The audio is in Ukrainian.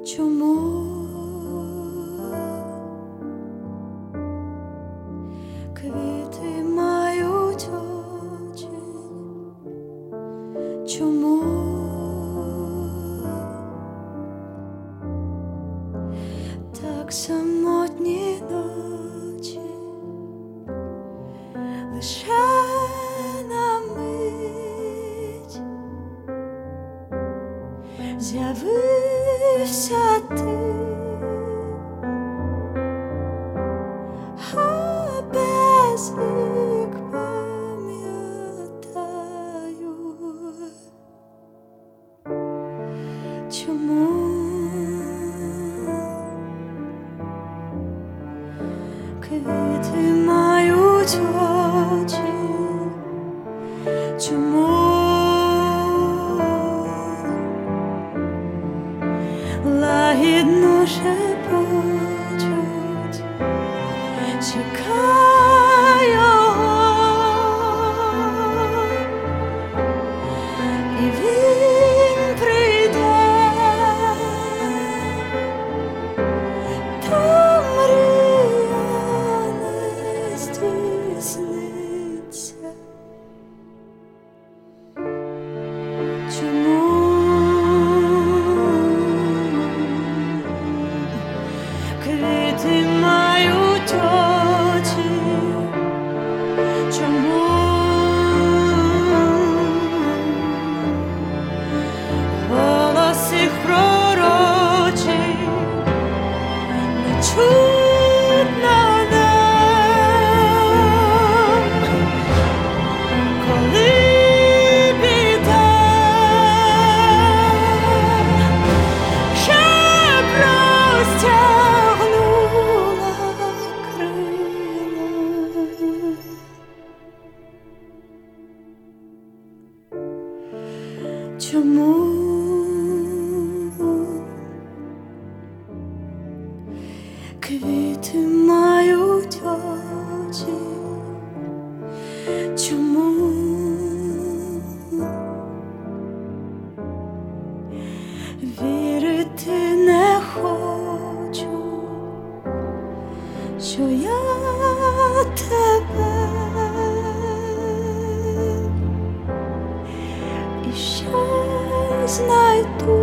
Чому квіти мають очі? Чому так самотні ночі? Лише на мить з'явився ти, а без вік пам'ятаю, чому квіти мають очі, чому лагідно шепочуть, чекай його, і він прийде, та мрія не здійсниться. Чому квіти мають очі? Чому голос їх пророчий не чутно нам, коли біда ще простягнула крила? Чому квіти мають очі? Чому вірити не хочу, що я тебе і ще знайду?